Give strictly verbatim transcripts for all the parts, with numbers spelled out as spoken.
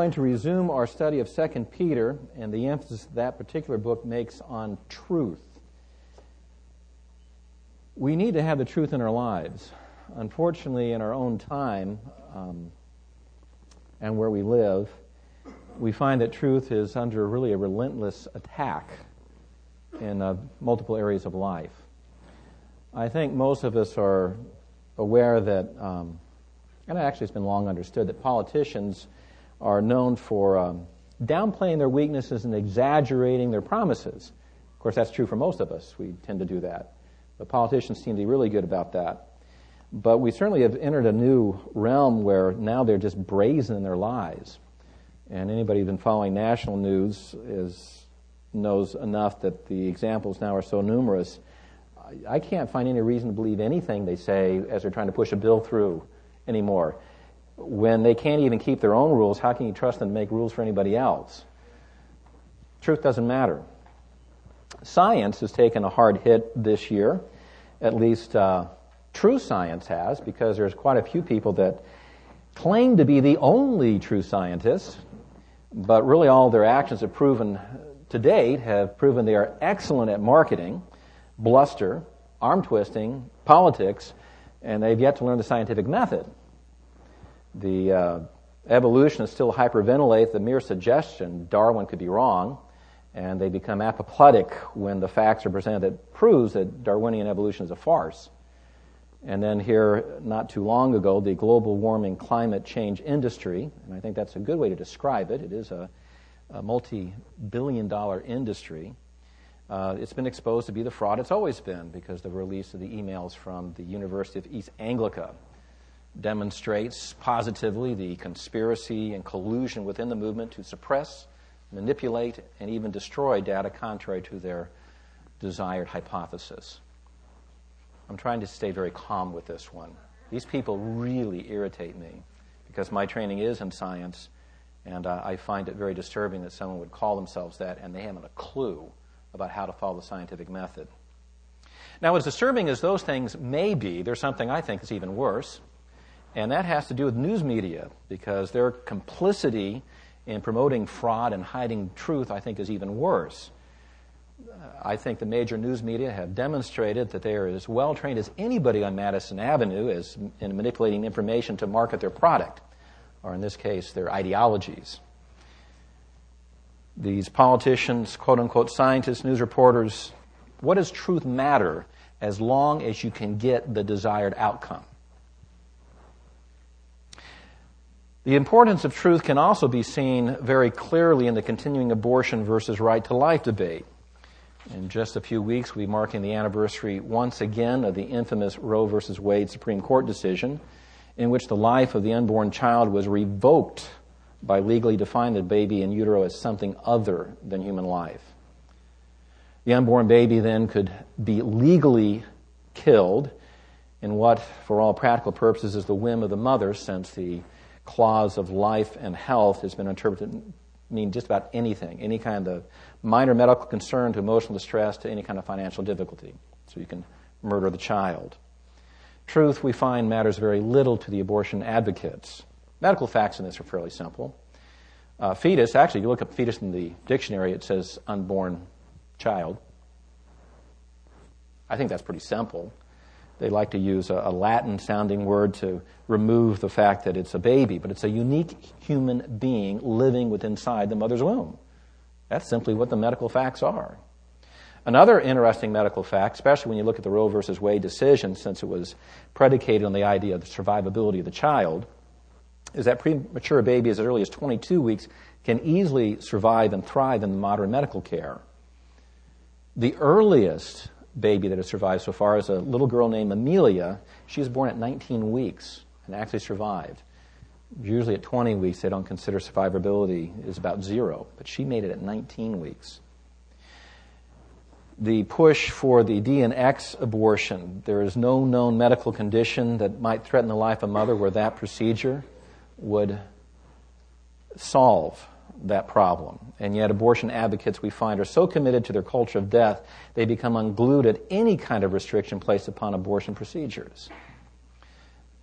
We're going to resume our study of Second Peter and the emphasis that particular book makes on truth. We need to have the truth in our lives. Unfortunately, in our own time um, and where we live, we find that truth is under really a relentless attack in uh, multiple areas of life. I think most of us are aware that, um, and actually it's been long understood, that politicians are known for um, downplaying their weaknesses and exaggerating their promises. Of course, that's true for most of us. We tend to do that. But politicians seem to be really good about that. But we certainly have entered a new realm where now they're just brazen in their lies. And anybody who's been following national news is knows enough that the examples now are so numerous. I can't find any reason to believe anything they say as they're trying to push a bill through anymore. When they can't even keep their own rules, how can you trust them to make rules for anybody else? Truth doesn't matter. Science has taken a hard hit this year. At least uh, true science has, because there's quite a few people that claim to be the only true scientists, but really all their actions have proven to date have proven they are excellent at marketing, bluster, arm twisting, politics, and they've yet to learn the scientific method. The uh, evolutionists still hyperventilate the mere suggestion Darwin could be wrong, and they become apoplectic when the facts are presented that proves that Darwinian evolution is a farce. And then here, not too long ago, the global warming climate change industry, and I think that's a good way to describe it. It is a, a multi-billion dollar industry. Uh, it's been exposed to be the fraud it's always been because of the release of the emails from the University of East Anglica demonstrates positively the conspiracy and collusion within the movement to suppress, manipulate, and even destroy data contrary to their desired hypothesis. I'm trying to stay very calm with this one. These people really irritate me because my training is in science, and uh, I find it very disturbing that someone would call themselves that and they haven't a clue about how to follow the scientific method. Now, as disturbing as those things may be, there's something I think is even worse, and that has to do with news media, because their complicity in promoting fraud and hiding truth, I think, is even worse. Uh, I think the major news media have demonstrated that they are as well trained as anybody on Madison Avenue as in manipulating information to market their product, or in this case, their ideologies. These politicians, quote-unquote scientists, news reporters, what does truth matter as long as you can get the desired outcome? The importance of truth can also be seen very clearly in the continuing abortion versus right to life debate. In just a few weeks, we'll be marking the anniversary once again of the infamous Roe versus Wade Supreme Court decision, in which the life of the unborn child was revoked by legally defining the baby in utero as something other than human life. The unborn baby then could be legally killed in what, for all practical purposes, is the whim of the mother, since the clause of life and health has been interpreted to mean just about anything, any kind of minor medical concern to emotional distress to any kind of financial difficulty. So you can murder the child. Truth, we find, matters very little to the abortion advocates. Medical facts in this are fairly simple. Uh, fetus, actually, if you look up fetus in the dictionary, it says unborn child. I think that's pretty simple. They like to use a, a Latin-sounding word to remove the fact that it's a baby, but it's a unique human being living within inside the mother's womb. That's simply what the medical facts are. Another interesting medical fact, especially when you look at the Roe versus Wade decision, since it was predicated on the idea of the survivability of the child, is that premature babies as early as twenty-two weeks can easily survive and thrive in modern medical care. The earliest baby that has survived so far is a little girl named Amelia. She was born at nineteen weeks and actually survived. Usually at twenty weeks, they don't consider survivability is about zero, but she made it at nineteen weeks. The push for the D and X abortion, there is no known medical condition that might threaten the life of a mother where that procedure would solve that problem. And yet abortion advocates, we find, are so committed to their culture of death, they become unglued at any kind of restriction placed upon abortion procedures.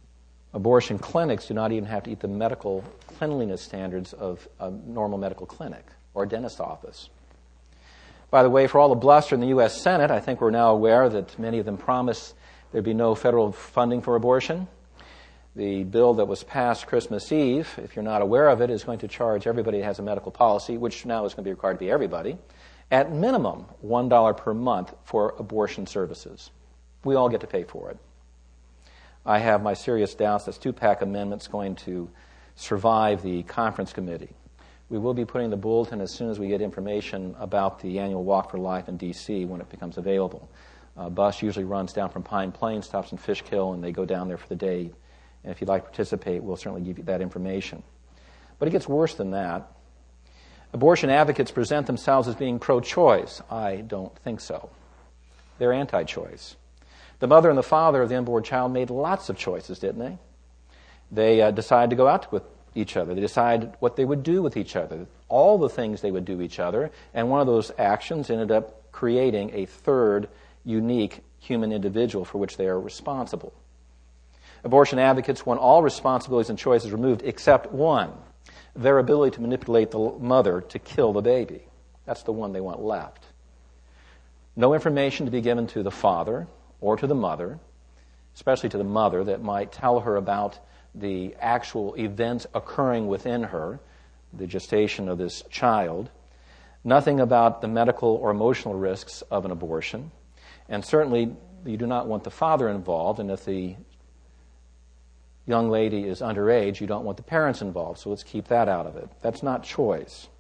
Abortion clinics do not even have to meet the medical cleanliness standards of a normal medical clinic or a dentist office. By the way, for all the bluster in the U S Senate, I think we're now aware that many of them promised there'd be no federal funding for abortion. The bill that was passed Christmas Eve, if you're not aware of it, is going to charge everybody that has a medical policy, which now is going to be required to be everybody, at minimum one dollar per month for abortion services. We all get to pay for it. I have my serious doubts that Stupak Amendment's going to survive the conference committee. We will be putting the bulletin as soon as we get information about the annual Walk for Life in D C when it becomes available. A bus usually runs down from Pine Plain, stops in Fishkill, and they go down there for the day. And if you'd like to participate, we'll certainly give you that information. But it gets worse than that. Abortion advocates present themselves as being pro-choice. I don't think so. They're anti-choice. The mother and the father of the unborn child made lots of choices, didn't they? They uh, decided to go out with each other. They decided what they would do with each other, all the things they would do each other, and one of those actions ended up creating a third unique human individual for which they are responsible. Abortion advocates want all responsibilities and choices removed except one, their ability to manipulate the mother to kill the baby. That's the one they want left. No information to be given to the father or to the mother, especially to the mother, that might tell her about the actual events occurring within her, the gestation of this child. Nothing about the medical or emotional risks of an abortion. And certainly you do not want the father involved, and if the young lady is underage, you don't want the parents involved, so let's keep that out of it. That's not choice.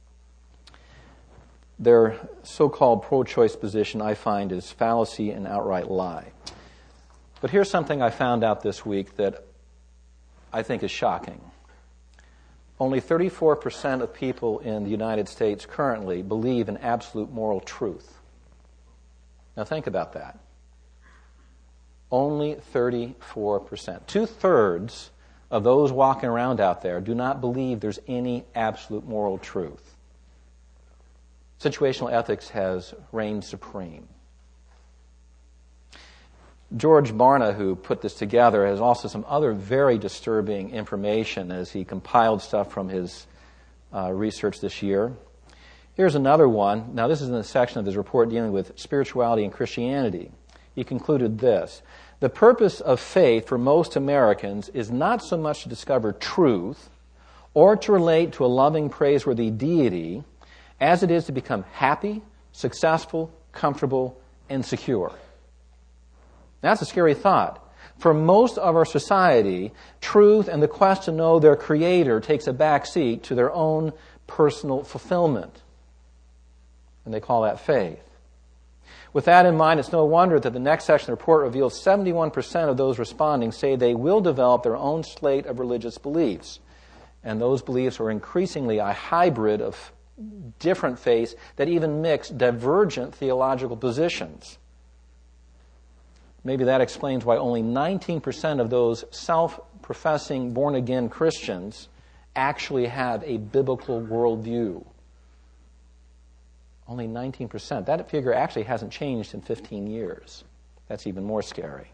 Their so-called pro-choice position, I find, is fallacy and outright lie. But here's something I found out this week that I think is shocking. Only thirty-four percent of people in the United States currently believe in absolute moral truth. Now think about that. Only thirty-four percent. Two-thirds of those walking around out there do not believe there's any absolute moral truth. Situational ethics has reigned supreme. George Barna, who put this together, has also some other very disturbing information as he compiled stuff from his uh, research this year. Here's another one. Now, this is in the section of his report dealing with spirituality and Christianity. He concluded this: the purpose of faith for most Americans is not so much to discover truth or to relate to a loving, praiseworthy deity as it is to become happy, successful, comfortable, and secure. That's a scary thought. For most of our society, truth and the quest to know their Creator takes a back seat to their own personal fulfillment. And they call that faith. With that in mind, it's no wonder that the next section of the report reveals seventy-one percent of those responding say they will develop their own slate of religious beliefs. And those beliefs are increasingly a hybrid of different faiths that even mix divergent theological positions. Maybe that explains why only nineteen percent of those self-professing born-again Christians actually have a biblical worldview. Only nineteen percent. That figure actually hasn't changed in fifteen years. That's even more scary.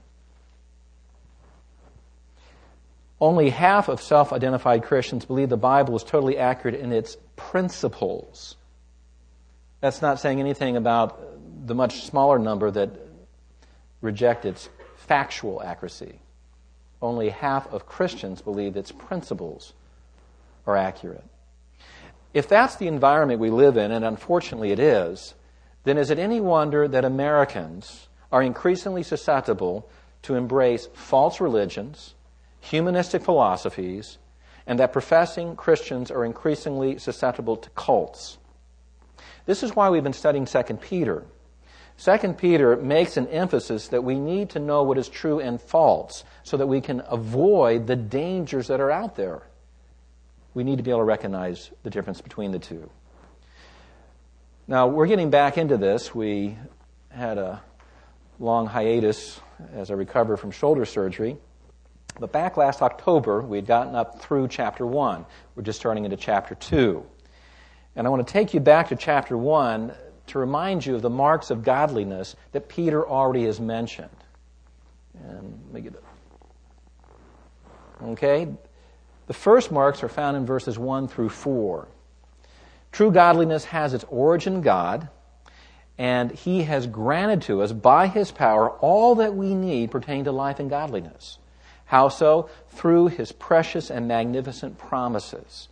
Only half of self-identified Christians believe the Bible is totally accurate in its principles. That's not saying anything about the much smaller number that reject its factual accuracy. Only half of Christians believe its principles are accurate. If that's the environment we live in, and unfortunately it is, then is it any wonder that Americans are increasingly susceptible to embrace false religions, humanistic philosophies, and that professing Christians are increasingly susceptible to cults? This is why we've been studying Second Peter. Second Peter makes an emphasis that we need to know what is true and false so that we can avoid the dangers that are out there. We need to be able to recognize the difference between the two. Now, we're getting back into this. We had a long hiatus as I recovered from shoulder surgery. But back last October, we had gotten up through chapter one. We're just starting into chapter two. And I want to take you back to chapter one to remind you of the marks of godliness that Peter already has mentioned. And let me get it. Okay? The first marks are found in verses one through four. True godliness has its origin in God, and He has granted to us by His power all that we need pertaining to life and godliness. How so? Through His precious and magnificent promises.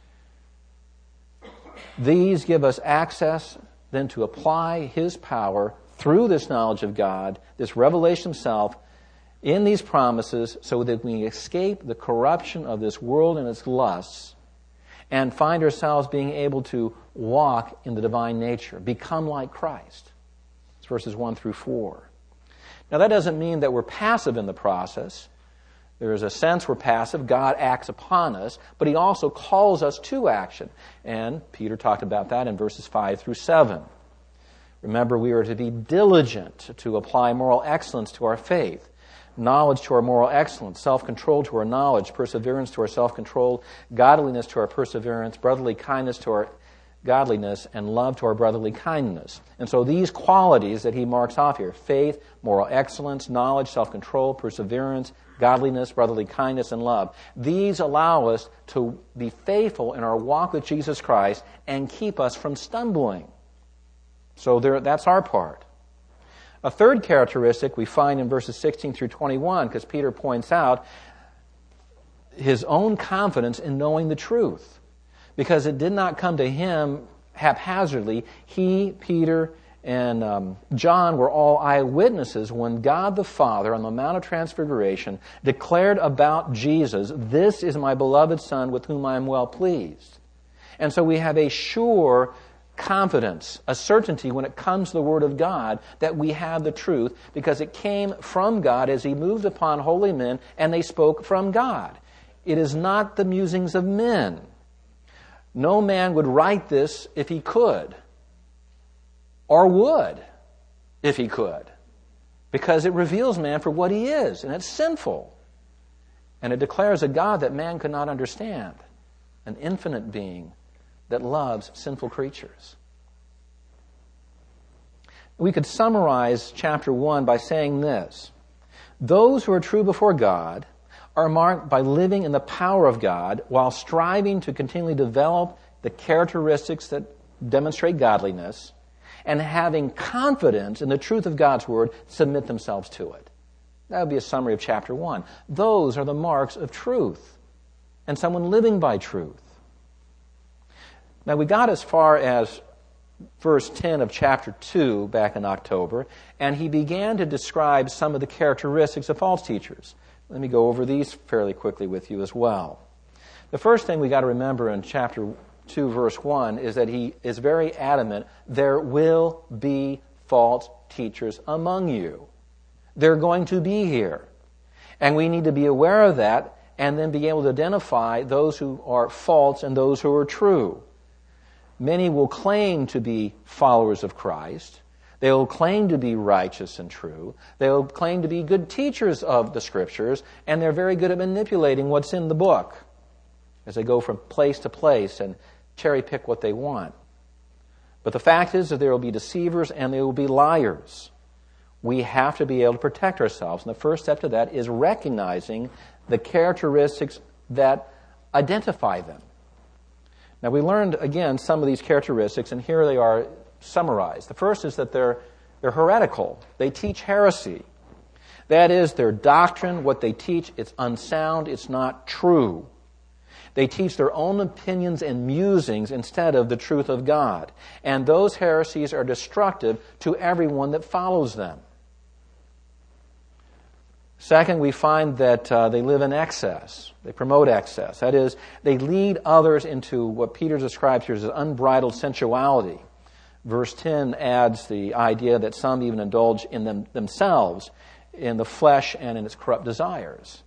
These give us access then to apply His power through this knowledge of God, this revelation of Himself, in these promises so that we escape the corruption of this world and its lusts and find ourselves being able to walk in the divine nature, become like Christ. It's verses one through four. Now that doesn't mean that we're passive in the process. There is a sense we're passive. God acts upon us, but He also calls us to action. And Peter talked about that in verses five through seven. Remember, we are to be diligent to apply moral excellence to our faith, knowledge to our moral excellence, self-control to our knowledge, perseverance to our self-control, godliness to our perseverance, brotherly kindness to our godliness, and love to our brotherly kindness. And so these qualities that he marks off here, faith, moral excellence, knowledge, self-control, perseverance, godliness, brotherly kindness, and love, these allow us to be faithful in our walk with Jesus Christ and keep us from stumbling. So there, that's our part. A third characteristic we find in verses sixteen through twenty-one, because Peter points out his own confidence in knowing the truth. Because it did not come to him haphazardly. He, Peter, and um, John were all eyewitnesses when God the Father on the Mount of Transfiguration declared about Jesus, "This is my beloved Son with whom I am well pleased." And so we have a sure confidence, a certainty when it comes to the Word of God that we have the truth because it came from God as He moved upon holy men and they spoke from God. It is not the musings of men. No man would write this if he could, or would if he could, because it reveals man for what he is, and it's sinful. And it declares a God that man could not understand, an infinite being that loves sinful creatures. We could summarize chapter one by saying this: those who are true before God are marked by living in the power of God while striving to continually develop the characteristics that demonstrate godliness, and having confidence in the truth of God's Word, submit themselves to it. That would be a summary of chapter one. Those are the marks of truth and someone living by truth. Now, we got as far as verse ten of chapter two back in October, and he began to describe some of the characteristics of false teachers. Let me go over these fairly quickly with you as well. The first thing we got to remember in chapter two, verse one, is that he is very adamant, there will be false teachers among you. They're going to be here. And we need to be aware of that and then be able to identify those who are false and those who are true. Many will claim to be followers of Christ. They will claim to be righteous and true. They will claim to be good teachers of the Scriptures, and they're very good at manipulating what's in the book as they go from place to place and cherry pick what they want. But the fact is that there will be deceivers and there will be liars. We have to be able to protect ourselves, and the first step to that is recognizing the characteristics that identify them. Now, we learned, again, some of these characteristics, and here they are summarized. The first is that they're, they're heretical. They teach heresy. That is, their doctrine, what they teach, it's unsound, it's not true. They teach their own opinions and musings instead of the truth of God. And those heresies are destructive to everyone that follows them. Second, we find that uh, they live in excess. They promote excess. That is, they lead others into what Peter describes here as unbridled sensuality. Verse ten adds the idea that some even indulge in them themselves, in the flesh and in its corrupt desires.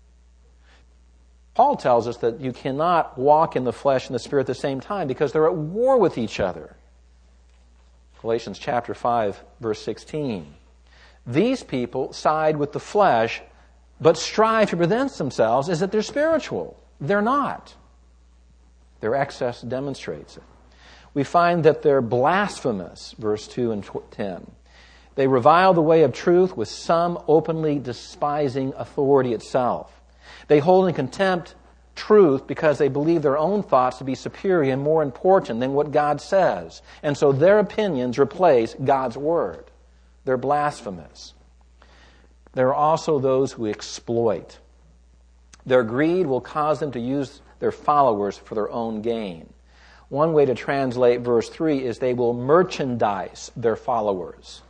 Paul tells us that you cannot walk in the flesh and the spirit at the same time because they're at war with each other. Galatians chapter five, verse sixteen. These people side with the flesh, but strive to present themselves as that they're spiritual. They're not. Their excess demonstrates it. We find that they're blasphemous, verse two and ten. They revile the way of truth, with some openly despising authority itself. They hold in contempt truth because they believe their own thoughts to be superior and more important than what God says. And so their opinions replace God's word. They're blasphemous. There are also those who exploit. Their greed will cause them to use their followers for their own gain. One way to translate verse three is they will merchandise their followers.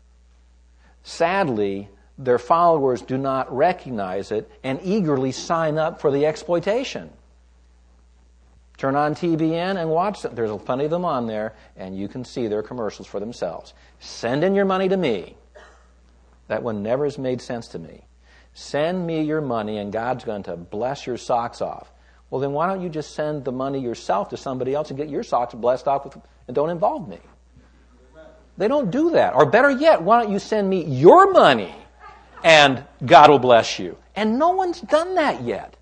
Sadly, their followers do not recognize it and eagerly sign up for the exploitation. Turn on T V N and watch them. There's plenty of them on there, and you can see their commercials for themselves. Send in your money to me. That one never has made sense to me. Send me your money, and God's going to bless your socks off. Well, then why don't you just send the money yourself to somebody else and get your socks blessed off with, and don't involve me? They don't do that. Or better yet, why don't you send me your money and God will bless you? And no one's done that yet.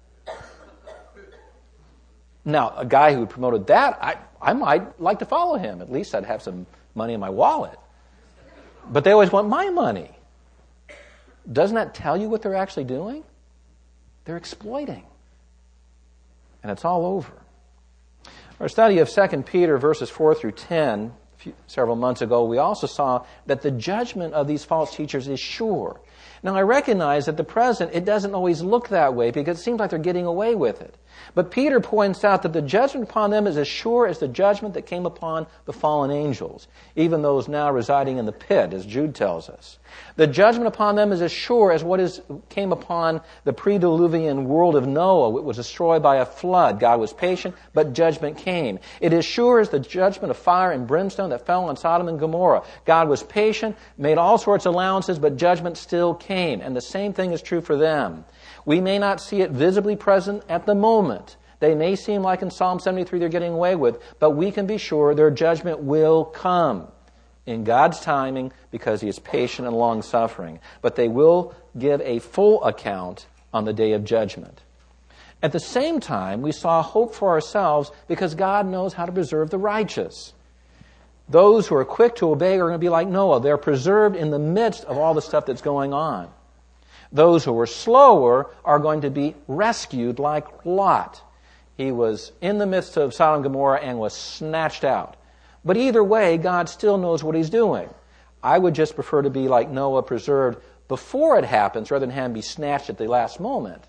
Now, a guy who promoted that, I, I might like to follow him. At least I'd have some money in my wallet. But they always want my money. Doesn't that tell you what they're actually doing? They're exploiting. And it's all over. Our study of Second Peter verses four through ten, a few, several months ago, we also saw that the judgment of these false teachers is sure. Now, I recognize that at the present, it doesn't always look that way because it seems like they're getting away with it. But Peter points out that the judgment upon them is as sure as the judgment that came upon the fallen angels, even those now residing in the pit, as Jude tells us. The judgment upon them is as sure as what is came upon the pre-diluvian world of Noah. It was destroyed by a flood. God was patient, but judgment came. It is sure as the judgment of fire and brimstone that fell on Sodom and Gomorrah. God was patient, made all sorts of allowances, but judgment still came. And the same thing is true for them. We may not see it visibly present at the moment. They may seem like in Psalm seventy-three they're getting away with, but we can be sure their judgment will come in God's timing because He is patient and long-suffering. But they will give a full account on the day of judgment. At the same time, we saw hope for ourselves because God knows how to preserve the righteous. Those who are quick to obey are going to be like Noah. They're preserved in the midst of all the stuff that's going on. Those who are slower are going to be rescued like Lot. He was in the midst of Sodom and Gomorrah and was snatched out. But either way, God still knows what He's doing. I would just prefer to be like Noah, preserved before it happens rather than have him be snatched at the last moment.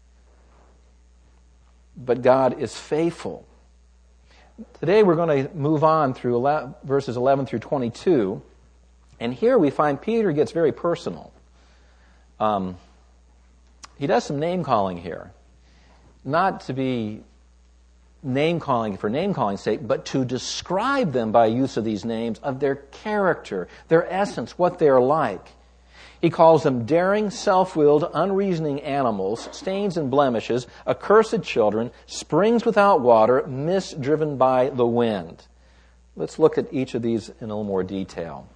But God is faithful. Today we're going to move on through verses eleven through twenty-two. And here we find Peter gets very personal. Um, he does some name-calling here. Not to be name-calling for name-calling's sake, but to describe them by use of these names, of their character, their essence, what they're like. He calls them daring, self-willed, unreasoning animals, stains and blemishes, accursed children, springs without water, mist driven by the wind. Let's look at each of these in a little more detail.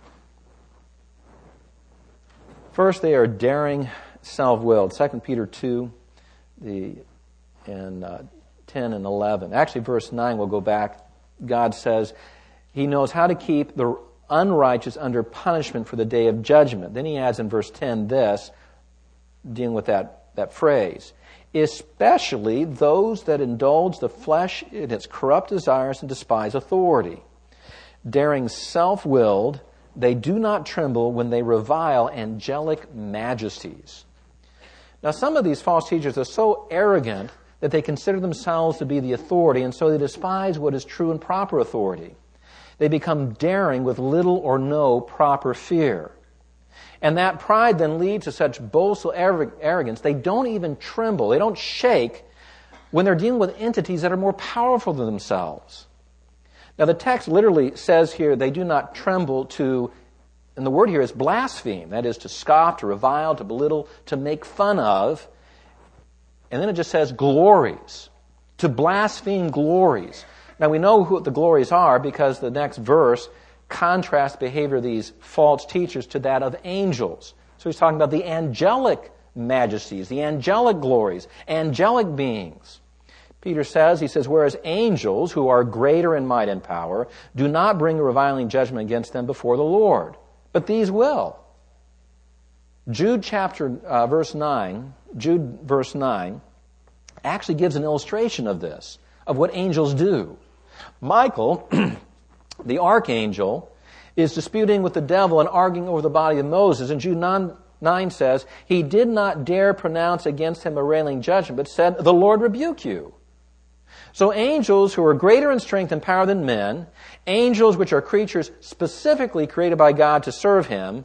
First, they are daring, self-willed. Second Peter two, the in uh, ten and eleven. Actually, verse nine, we'll go back. God says He knows how to keep the unrighteous under punishment for the day of judgment. Then He adds in verse ten this, dealing with that, that phrase. Especially those that indulge the flesh in its corrupt desires and despise authority. Daring, self-willed, they do not tremble when they revile angelic majesties. Now, some of these false teachers are so arrogant that they consider themselves to be the authority, and so they despise what is true and proper authority. They become daring with little or no proper fear. And that pride then leads to such boastful arrogance, they don't even tremble, they don't shake when they're dealing with entities that are more powerful than themselves. Now, the text literally says here they do not tremble to, and the word here is blaspheme. That is to scoff, to revile, to belittle, to make fun of. And then it just says glories, to blaspheme glories. Now, we know who the glories are because the next verse contrasts the behavior of these false teachers to that of angels. So he's talking about the angelic majesties, the angelic glories, angelic beings. Peter says, he says, whereas angels, who are greater in might and power, do not bring a reviling judgment against them before the Lord, but these will. Jude chapter, uh, verse nine, Jude verse nine, actually gives an illustration of this, of what angels do. Michael, the archangel, is disputing with the devil and arguing over the body of Moses. And Jude nine says, he did not dare pronounce against him a railing judgment, but said, the Lord rebuke you. So angels who are greater in strength and power than men, angels which are creatures specifically created by God to serve him,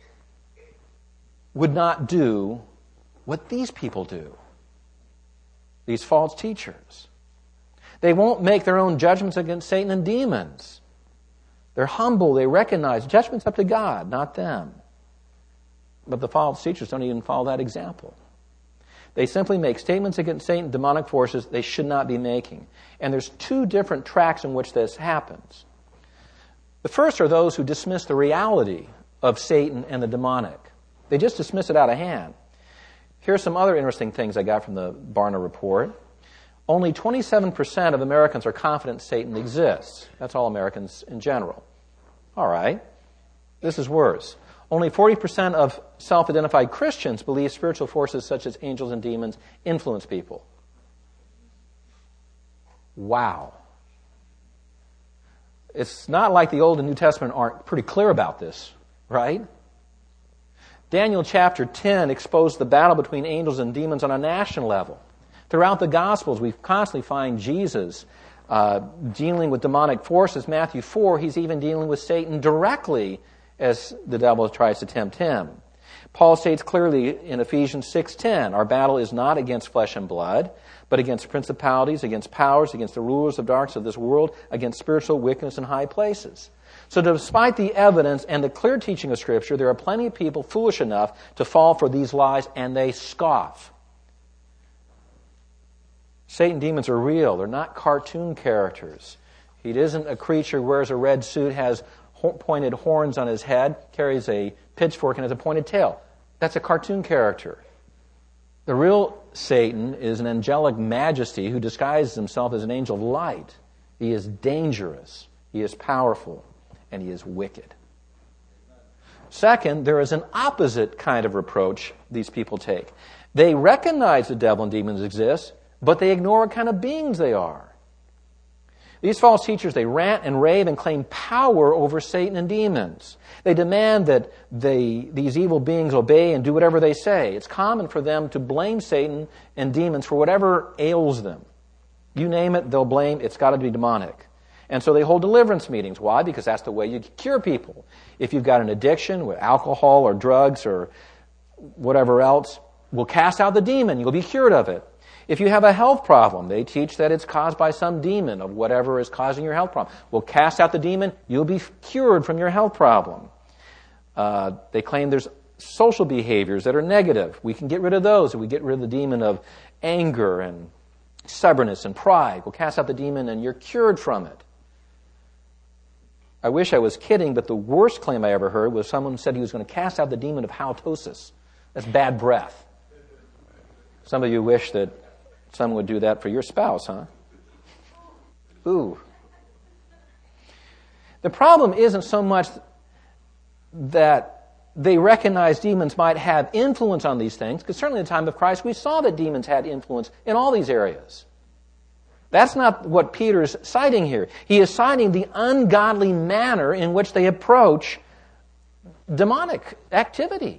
would not do what these people do. These false teachers. They won't make their own judgments against Satan and demons. They're humble. They recognize judgment's up to God, not them. But the false teachers don't even follow that example. They simply make statements against Satan and demonic forces they should not be making. And there's two different tracks in which this happens. The first are those who dismiss the reality of Satan and the demonic. They just dismiss it out of hand. Here's some other interesting things I got from the Barna report. Only twenty-seven percent of Americans are confident Satan exists. That's all Americans in general. All right. This is worse. Only forty percent of self-identified Christians believe spiritual forces such as angels and demons influence people. Wow. It's not like the Old and New Testament aren't pretty clear about this, right? Daniel chapter ten exposed the battle between angels and demons on a national level. Throughout the Gospels, we constantly find Jesus uh, dealing with demonic forces. Matthew four, he's even dealing with Satan directly as the devil tries to tempt him. Paul states clearly in Ephesians six ten, our battle is not against flesh and blood, but against principalities, against powers, against the rulers of darkness of this world, against spiritual wickedness in high places. So despite the evidence and the clear teaching of Scripture, there are plenty of people foolish enough to fall for these lies, and they scoff. Satan demons are real. They're not cartoon characters. He isn't a creature who wears a red suit, has pointed horns on his head, carries a pitchfork, and has a pointed tail. That's a cartoon character. The real Satan is an angelic majesty who disguises himself as an angel of light. He is dangerous. He is powerful. And he is wicked. Second, there is an opposite kind of reproach these people take. They recognize the devil and demons exist, but they ignore what kind of beings they are. These false teachers, they rant and rave and claim power over Satan and demons. They demand that they, these evil beings obey and do whatever they say. It's common for them to blame Satan and demons for whatever ails them. You name it, they'll blame, it's got to be demonic. And so they hold deliverance meetings. Why? Because that's the way you cure people. If you've got an addiction with alcohol or drugs or whatever else, we'll cast out the demon. You'll be cured of it. If you have a health problem, they teach that it's caused by some demon of whatever is causing your health problem. We'll cast out the demon. You'll be cured from your health problem. Uh, they claim there's social behaviors that are negative. We can get rid of those if we get rid of the demon of anger and stubbornness and pride. We'll cast out the demon and you're cured from it. I wish I was kidding, but the worst claim I ever heard was someone said he was going to cast out the demon of halitosis. That's bad breath. Some of you wish that someone would do that for your spouse, huh? Ooh. The problem isn't so much that they recognize demons might have influence on these things, because certainly in the time of Christ we saw that demons had influence in all these areas. That's not what Peter's citing here. He is citing the ungodly manner in which they approach demonic activity.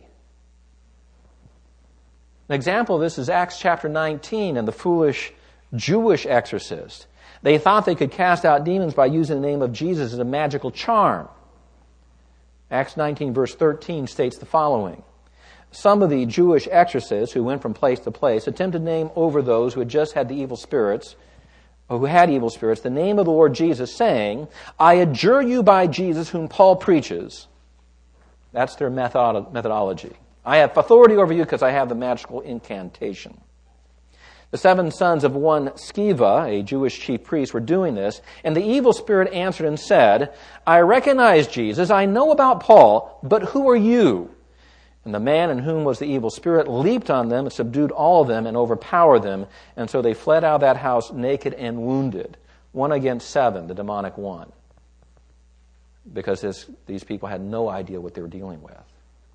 An example of this is Acts chapter nineteen and the foolish Jewish exorcist. They thought they could cast out demons by using the name of Jesus as a magical charm. Acts nineteen verse thirteen states the following. Some of the Jewish exorcists who went from place to place attempted to name over those who had just had the evil spirits, or who had evil spirits, the name of the Lord Jesus, saying, I adjure you by Jesus whom Paul preaches. That's their method- methodology. I have authority over you because I have the magical incantation. The seven sons of one Sceva, a Jewish chief priest, were doing this, and the evil spirit answered and said, I recognize Jesus, I know about Paul, but who are you? And the man in whom was the evil spirit leaped on them and subdued all of them and overpowered them. And so they fled out of that house naked and wounded. One against seven, the demonic one. Because this, these people had no idea what they were dealing with.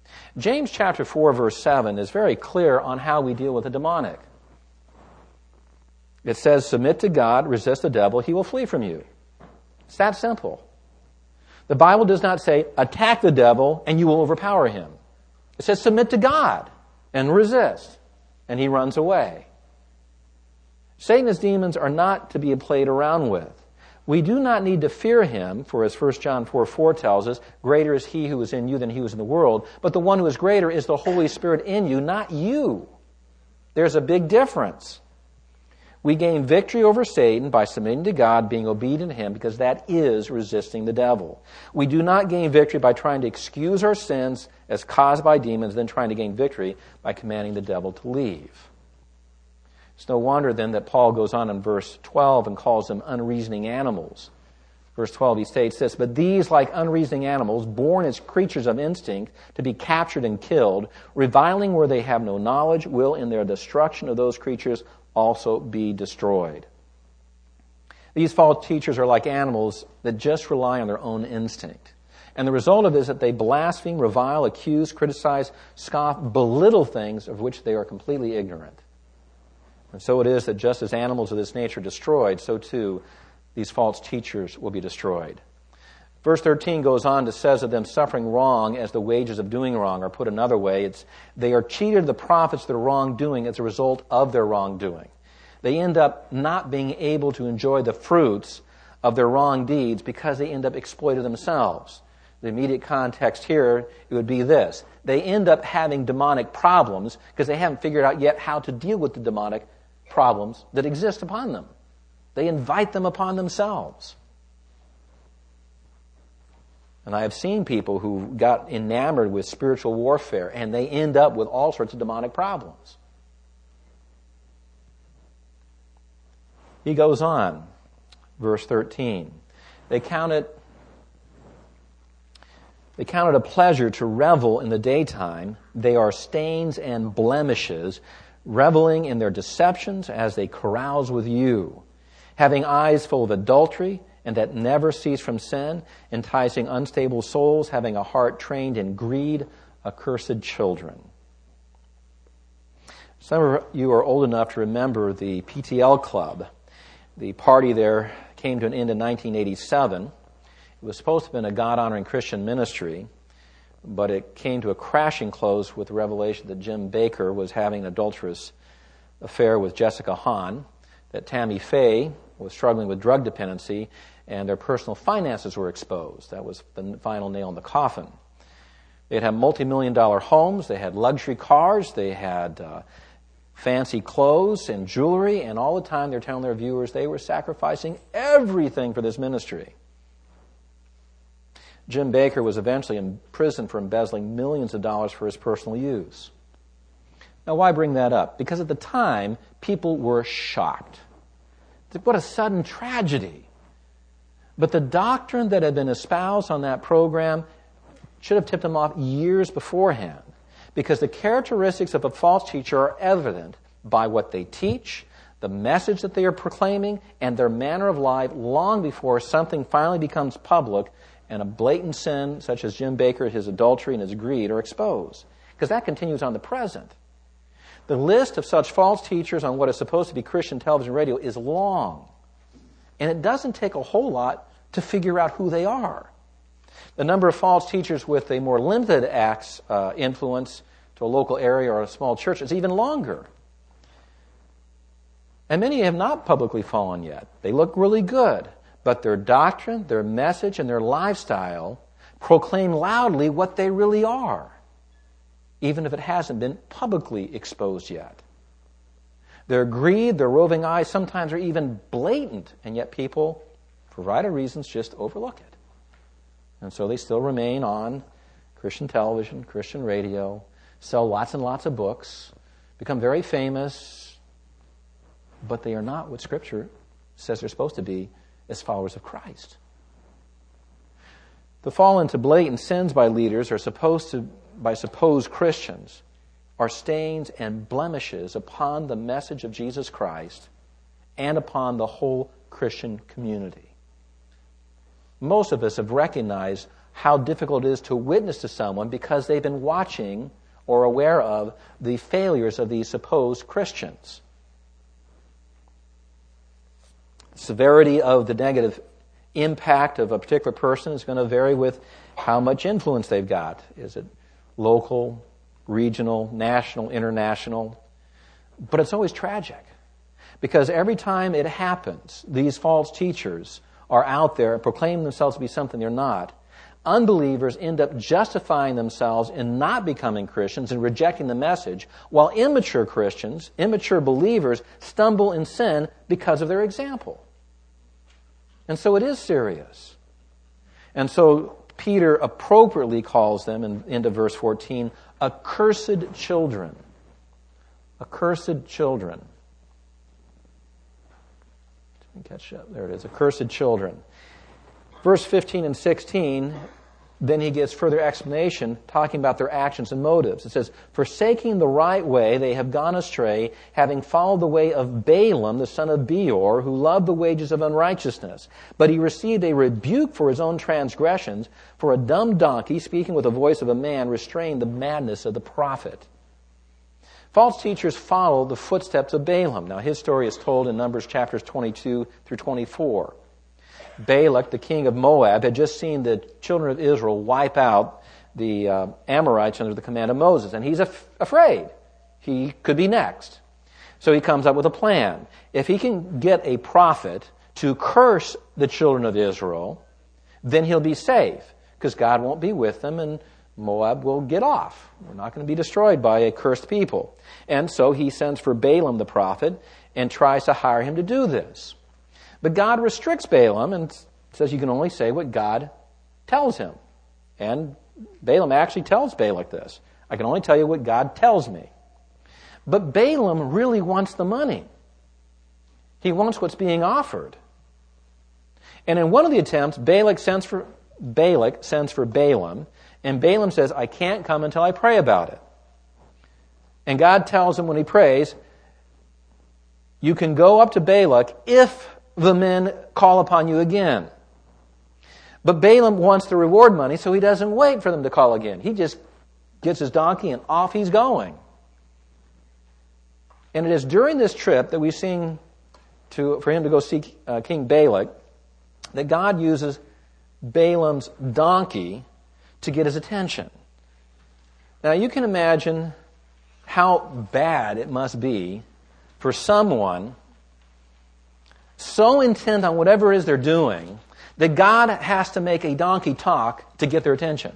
James chapter four verse seven is very clear on how we deal with the demonic. It says, submit to God, resist the devil, he will flee from you. It's that simple. The Bible does not say, attack the devil and you will overpower him. It says, submit to God and resist, and he runs away. Satan's demons are not to be played around with. We do not need to fear him, for as First John four four tells us, greater is he who is in you than he who is in the world, but the one who is greater is the Holy Spirit in you, not you. There's a big difference. We gain victory over Satan by submitting to God, being obedient to him, because that is resisting the devil. We do not gain victory by trying to excuse our sins as caused by demons, then trying to gain victory by commanding the devil to leave. It's no wonder then that Paul goes on in verse twelve and calls them unreasoning animals. Verse twelve, he states this, but these, like unreasoning animals, born as creatures of instinct, to be captured and killed, reviling where they have no knowledge, will in their destruction of those creatures also be destroyed. These false teachers are like animals that just rely on their own instinct. And the result of it is that they blaspheme, revile, accuse, criticize, scoff, belittle things of which they are completely ignorant. And so it is that just as animals of this nature are destroyed, so too these false teachers will be destroyed. Verse thirteen goes on to says of them suffering wrong as the wages of doing wrong, or put another way, it's they are cheated of the profits of their wrongdoing as a result of their wrongdoing. They end up not being able to enjoy the fruits of their wrong deeds because they end up exploiting themselves. The immediate context here, it would be this. They end up having demonic problems because they haven't figured out yet how to deal with the demonic problems that exist upon them. They invite them upon themselves. And I have seen people who got enamored with spiritual warfare and they end up with all sorts of demonic problems. He goes on, verse thirteen. They count it, they count it a pleasure to revel in the daytime. They are stains and blemishes, reveling in their deceptions as they carouse with you, having eyes full of adultery, and that never cease from sin, enticing unstable souls, having a heart trained in greed, accursed children. Some of you are old enough to remember the P T L Club. The party there came to an end in nineteen eighty-seven. It was supposed to have been a God-honoring Christian ministry, but it came to a crashing close with the revelation that Jim Bakker was having an adulterous affair with Jessica Hahn, that Tammy Faye was struggling with drug dependency, and their personal finances were exposed. That was the final nail in the coffin. They'd have multi-million dollar homes, they had luxury cars, they had uh, fancy clothes and jewelry, and all the time they're telling their viewers they were sacrificing everything for this ministry. Jim Bakker was eventually in prison for embezzling millions of dollars for his personal use. Now, why bring that up? Because at the time, people were shocked. What a sudden tragedy. But the doctrine that had been espoused on that program should have tipped them off years beforehand, because the characteristics of a false teacher are evident by what they teach, the message that they are proclaiming, and their manner of life long before something finally becomes public and a blatant sin such as Jim Bakker, his adultery, and his greed are exposed. Because that continues on the present. The list of such false teachers on what is supposed to be Christian television radio is long. And it doesn't take a whole lot to figure out who they are. The number of false teachers with a more limited acts uh, influence to a local area or a small church is even longer. And many have not publicly fallen yet. They look really good, but their doctrine, their message, and their lifestyle proclaim loudly what they really are, even if it hasn't been publicly exposed yet. Their greed, their roving eyes sometimes are even blatant, and yet people, for a variety of reasons, just overlook it. And so they still remain on Christian television, Christian radio, sell lots and lots of books, become very famous, but they are not what Scripture says they're supposed to be as followers of Christ. The fall into blatant sins by leaders are supposed to, by supposed Christians, are stains and blemishes upon the message of Jesus Christ and upon the whole Christian community. Most of us have recognized how difficult it is to witness to someone because they've been watching or aware of the failures of these supposed Christians. severity of the negative impact of a particular person is going to vary with how much influence they've got. Is it local, regional, national, international? But it's always tragic. Because every time it happens, these false teachers are out there and proclaim themselves to be something they're not. Unbelievers end up justifying themselves in not becoming Christians and rejecting the message, while immature Christians, immature believers, stumble in sin because of their example. And so it is serious. And so Peter appropriately calls them, in, into verse fourteen, accursed children. Accursed children. Let me catch up. There it is. Accursed children. Verse fifteen and sixteen, then he gives further explanation, talking about their actions and motives. It says, forsaking the right way, they have gone astray, having followed the way of Balaam, the son of Beor, who loved the wages of unrighteousness. But he received a rebuke for his own transgressions, for a dumb donkey, speaking with the voice of a man, restrained the madness of the prophet. False teachers follow the footsteps of Balaam. Now, his story is told in Numbers chapters twenty-two through twenty-four. Balak, the king of Moab, had just seen the children of Israel wipe out the uh, Amorites under the command of Moses, and he's af- afraid. He could be next. So he comes up with a plan. If he can get a prophet to curse the children of Israel, then he'll be safe, because God won't be with them, and Moab will get off. We're not going to be destroyed by a cursed people. And so he sends for Balaam the prophet and tries to hire him to do this. But God restricts Balaam and says you can only say what God tells him. And Balaam actually tells Balak this. I can only tell you what God tells me. But Balaam really wants the money. He wants what's being offered. And in one of the attempts, Balak sends for, Balak sends for Balaam, and Balaam says, I can't come until I pray about it. And God tells him when he prays, you can go up to Balak if the men call upon you again. But Balaam wants the reward money, so he doesn't wait for them to call again. He just gets his donkey and off he's going. And it is during this trip that we sing to, for him to go see uh, King Balak, that God uses Balaam's donkey to get his attention. Now you can imagine how bad it must be for someone so intent on whatever it is they're doing that God has to make a donkey talk to get their attention.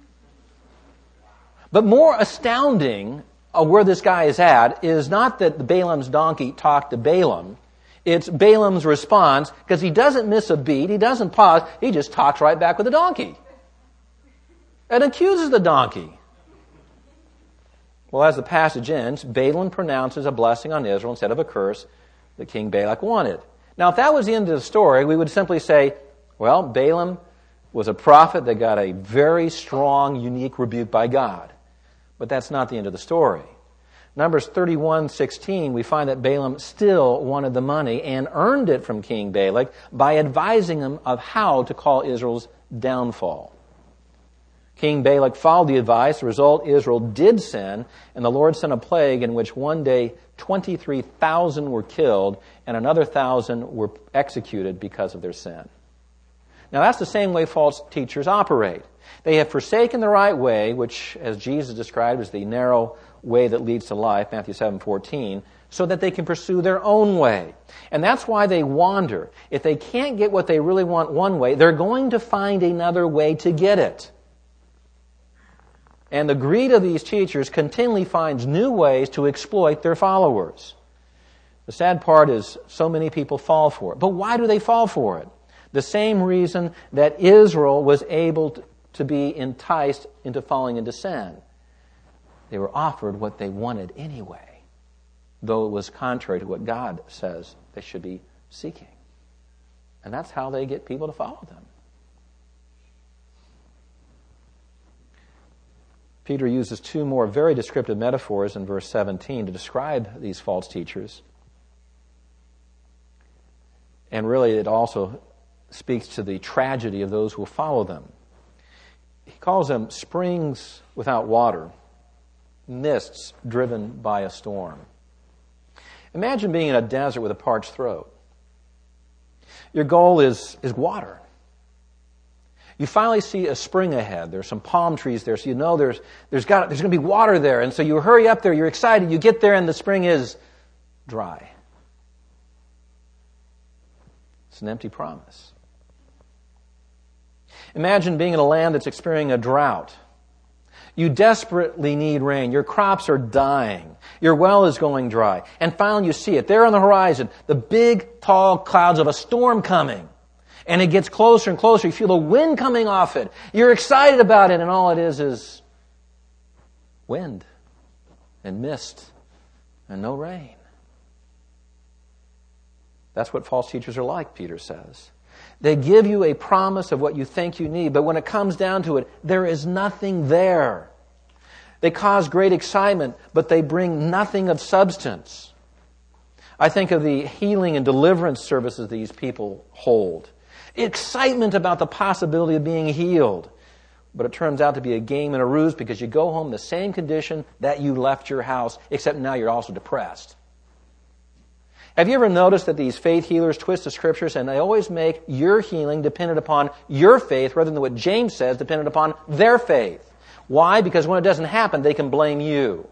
But more astounding of where this guy is at is not that Balaam's donkey talked to Balaam. It's Balaam's response, because he doesn't miss a beat, he doesn't pause, he just talks right back with the donkey. And accuses the donkey. Well, as the passage ends, Balaam pronounces a blessing on Israel instead of a curse that King Balak wanted. Now, if that was the end of the story, we would simply say, well, Balaam was a prophet that got a very strong, unique rebuke by God. But that's not the end of the story. Numbers thirty-one sixteen, we find that Balaam still wanted the money and earned it from King Balak by advising him of how to call Israel's downfall. King Balak followed the advice. The result, Israel did sin, and the Lord sent a plague in which one day twenty-three thousand were killed and another thousand were executed because of their sin. Now that's the same way false teachers operate. They have forsaken the right way, which, as Jesus described, is the narrow way that leads to life, Matthew seven fourteen, so that they can pursue their own way. And that's why they wander. If they can't get what they really want one way, they're going to find another way to get it. And the greed of these teachers continually finds new ways to exploit their followers. The sad part is so many people fall for it. But why do they fall for it? The same reason that Israel was able to be enticed into falling into sin. They were offered what they wanted anyway, though it was contrary to what God says they should be seeking. And that's how they get people to follow them. Peter uses two more very descriptive metaphors in verse seventeen to describe these false teachers. And really it also speaks to the tragedy of those who will follow them. He calls them springs without water, mists driven by a storm. Imagine being in a desert with a parched throat. Your goal is, is water. You finally see a spring ahead. There's some palm trees there, so you know there's, there's, got, there's going to be water there. And so you hurry up there, you're excited, you get there, and the spring is dry. It's an empty promise. Imagine being in a land that's experiencing a drought. You desperately need rain. Your crops are dying. Your well is going dry. And finally you see it. There on the horizon, the big, tall clouds of a storm coming. And it gets closer and closer. You feel the wind coming off it. You're excited about it, and all it is is wind and mist and no rain. That's what false teachers are like, Peter says. They give you a promise of what you think you need, but when it comes down to it, there is nothing there. They cause great excitement, but they bring nothing of substance. I think of the healing and deliverance services these people hold. Excitement about the possibility of being healed, but it turns out to be a game and a ruse because you go home in the same condition that you left your house, except now you're also depressed. Have you ever noticed that these faith healers twist the scriptures and they always make your healing dependent upon your faith rather than what James says dependent upon their faith? Why? Because when it doesn't happen, they can blame you.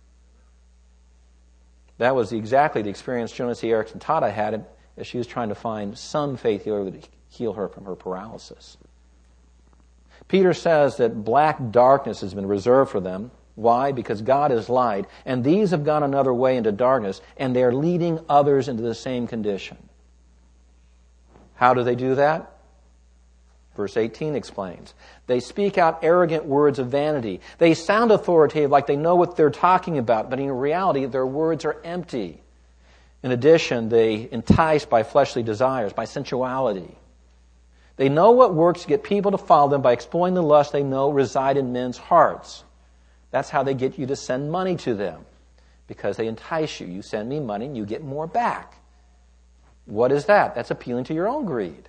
That was exactly the experience Jonas C. Erickson Tada had as she was trying to find some faith healer that would heal her from her paralysis. Peter says that black darkness has been reserved for them. Why? Because God is light, and these have gone another way into darkness, and they are leading others into the same condition. How do they do that? Verse eighteen explains. They speak out arrogant words of vanity. They sound authoritative like they know what they're talking about, but in reality, their words are empty. In addition, they entice by fleshly desires, by sensuality. They know what works to get people to follow them by exploiting the lust they know reside in men's hearts. That's how they get you to send money to them, because they entice you. You send me money and you get more back. What is that? That's appealing to your own greed.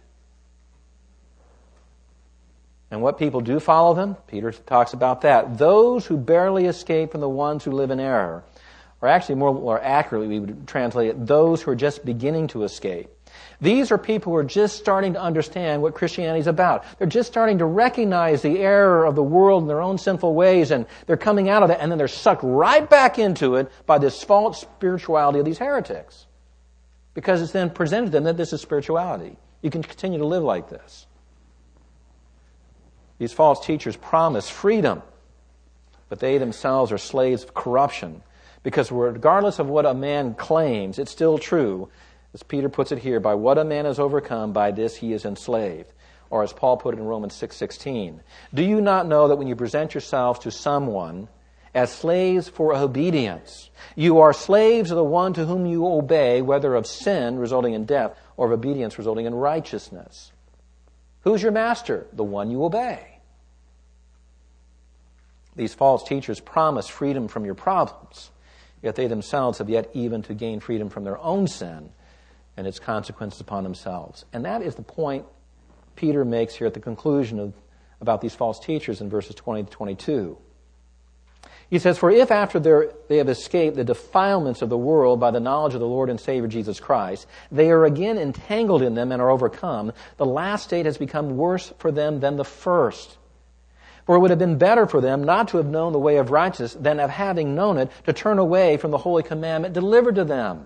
And what people do follow them? Peter talks about that. Those who barely escape from the ones who live in error, or actually more, more accurately we would translate it, those who are just beginning to escape. These are people who are just starting to understand what Christianity is about. They're just starting to recognize the error of the world and their own sinful ways, and they're coming out of it, and then they're sucked right back into it by this false spirituality of these heretics. Because it's then presented to them that this is spirituality. You can continue to live like this. These false teachers promise freedom, but they themselves are slaves of corruption. Because regardless of what a man claims, it's still true. As Peter puts it here, by what a man is overcome, by this he is enslaved. Or as Paul put it in Romans six sixteen, do you not know that when you present yourselves to someone as slaves for obedience, you are slaves of the one to whom you obey, whether of sin resulting in death or of obedience resulting in righteousness? Who's your master? The one you obey. These false teachers promise freedom from your problems, yet they themselves have yet even to gain freedom from their own sin and its consequences upon themselves. And that is the point Peter makes here at the conclusion of about these false teachers in verses twenty to twenty-two. He says, for if after their, they have escaped the defilements of the world by the knowledge of the Lord and Savior Jesus Christ, they are again entangled in them and are overcome, the last state has become worse for them than the first. For it would have been better for them not to have known the way of righteousness than of having known it, to turn away from the holy commandment delivered to them.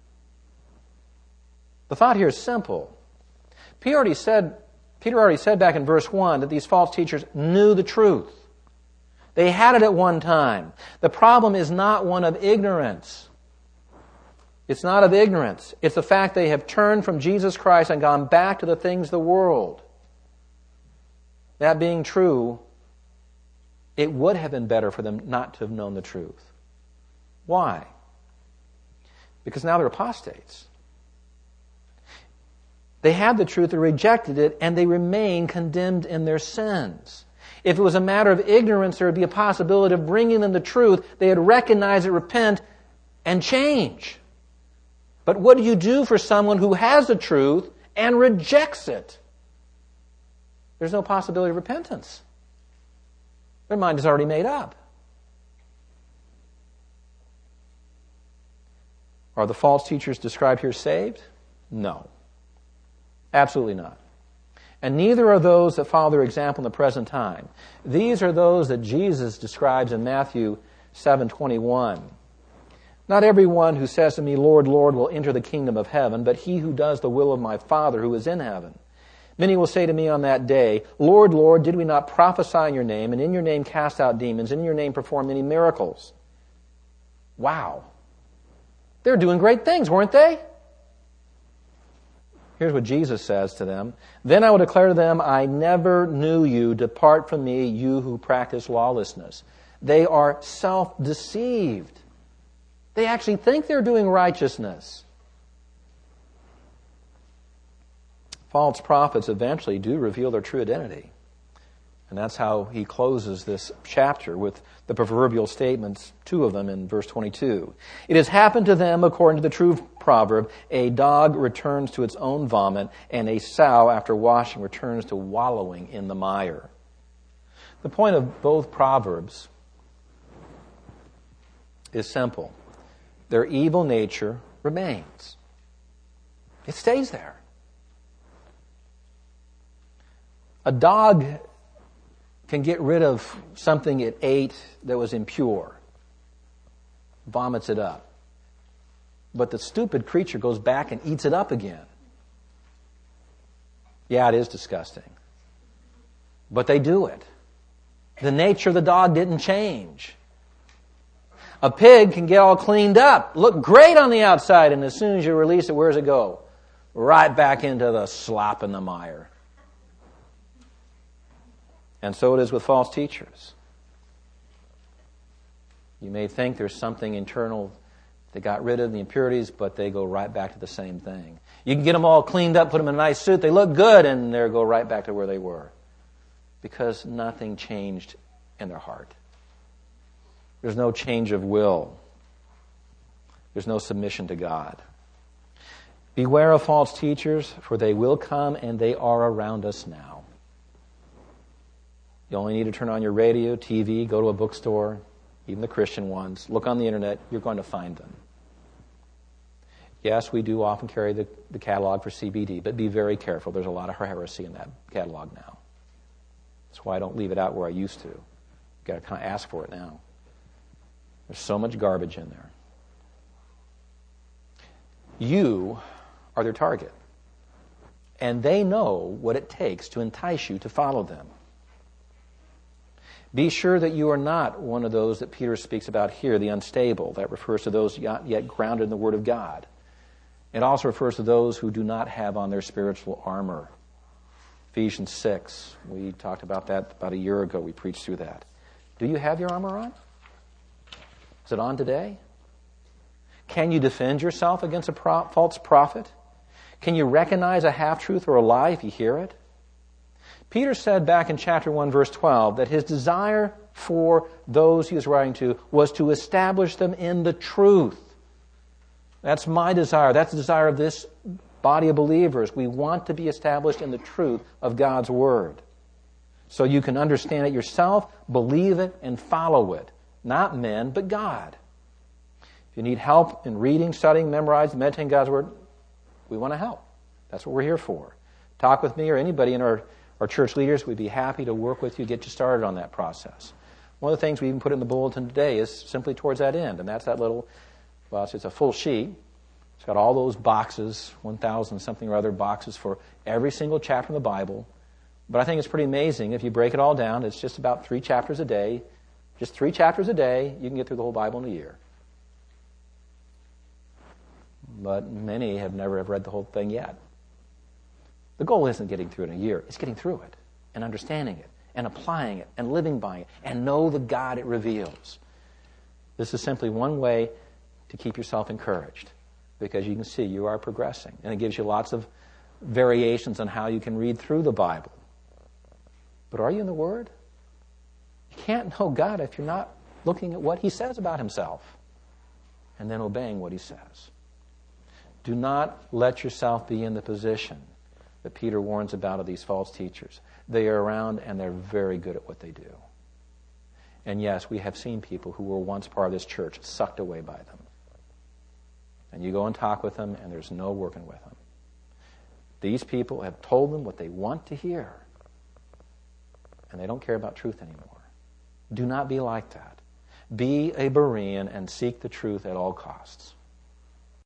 The thought here is simple. Peter already said, Peter already said back in verse one that these false teachers knew the truth. They had it at one time. The problem is not one of ignorance. It's not of ignorance. It's the fact they have turned from Jesus Christ and gone back to the things of the world. That being true, it would have been better for them not to have known the truth. Why? Because now they're apostates. They had the truth, they rejected it, and they remain condemned in their sins. If it was a matter of ignorance, there would be a possibility of bringing them the truth. They would recognize it, repent, and change. But what do you do for someone who has the truth and rejects it? There's no possibility of repentance. Their mind is already made up. Are the false teachers described here saved? No. Absolutely not. And neither are those that follow their example in the present time. These are those that Jesus describes in Matthew seven twenty-one. Not everyone who says to me, Lord, Lord, will enter the kingdom of heaven, but he who does the will of my Father who is in heaven. Many will say to me on that day, Lord, Lord, did we not prophesy in your name, and in your name cast out demons, and in your name perform many miracles? Wow. They're doing great things, weren't they? Here's what Jesus says to them. Then I will declare to them, I never knew you. Depart from me, you who practice lawlessness. They are self-deceived. They actually think they're doing righteousness. False prophets eventually do reveal their true identity. And that's how he closes this chapter with the proverbial statements, two of them in verse twenty-two. It has happened to them according to the true proverb, a dog returns to its own vomit, and a sow after washing returns to wallowing in the mire. The point of both proverbs is simple. Their evil nature remains. It stays there. A dog can get rid of something it ate that was impure, vomits it up. But the stupid creature goes back and eats it up again. Yeah, it is disgusting. But they do it. The nature of the dog didn't change. A pig can get all cleaned up, look great on the outside, and as soon as you release it, where does it go? Right back into the slop and the mire. And so it is with false teachers. You may think there's something internal that got rid of the impurities, but they go right back to the same thing. You can get them all cleaned up, put them in a nice suit, they look good, and they go right back to where they were. Because nothing changed in their heart. There's no change of will. There's no submission to God. Beware of false teachers, for they will come, and they are around us now. You only need to turn on your radio, T V, go to a bookstore, even the Christian ones, look on the internet, you're going to find them. Yes, we do often carry the, the catalog for C B D, but be very careful. There's a lot of heresy in that catalog now. That's why I don't leave it out where I used to. You've got to kind of ask for it now. There's so much garbage in there. You are their target. And they know what it takes to entice you to follow them. Be sure that you are not one of those that Peter speaks about here, the unstable. That refers to those not yet grounded in the Word of God. It also refers to those who do not have on their spiritual armor. Ephesians six, we talked about that about a year ago. We preached through that. Do you have your armor on? Is it on today? Can you defend yourself against a pro- false prophet? Can you recognize a half-truth or a lie if you hear it? Peter said back in chapter one, verse twelve, that his desire for those he was writing to was to establish them in the truth. That's my desire. That's the desire of this body of believers. We want to be established in the truth of God's Word. So you can understand it yourself, believe it, and follow it. Not men, but God. If you need help in reading, studying, memorizing, meditating God's Word, we want to help. That's what we're here for. Talk with me or anybody in our Our church leaders, we'd be happy to work with you, get you started on that process. One of the things we even put in the bulletin today is simply towards that end, and that's that little, well, it's a full sheet. It's got all those boxes, one thousand something or other boxes for every single chapter in the Bible. But I think it's pretty amazing. If you break it all down, it's just about three chapters a day. Just three chapters a day, you can get through the whole Bible in a year. But many have never have read the whole thing yet. The goal isn't getting through it in a year. It's getting through it and understanding it and applying it and living by it and know the God it reveals. This is simply one way to keep yourself encouraged because you can see you are progressing. And it gives you lots of variations on how you can read through the Bible. But are you in the Word? You can't know God if you're not looking at what He says about Himself and then obeying what He says. Do not let yourself be in the position that Peter warns about of these false teachers. They are around and they're very good at what they do. And yes, we have seen people who were once part of this church sucked away by them. And you go and talk with them and there's no working with them. These people have told them what they want to hear, and they don't care about truth anymore. Do not be like that. Be a Berean and seek the truth at all costs.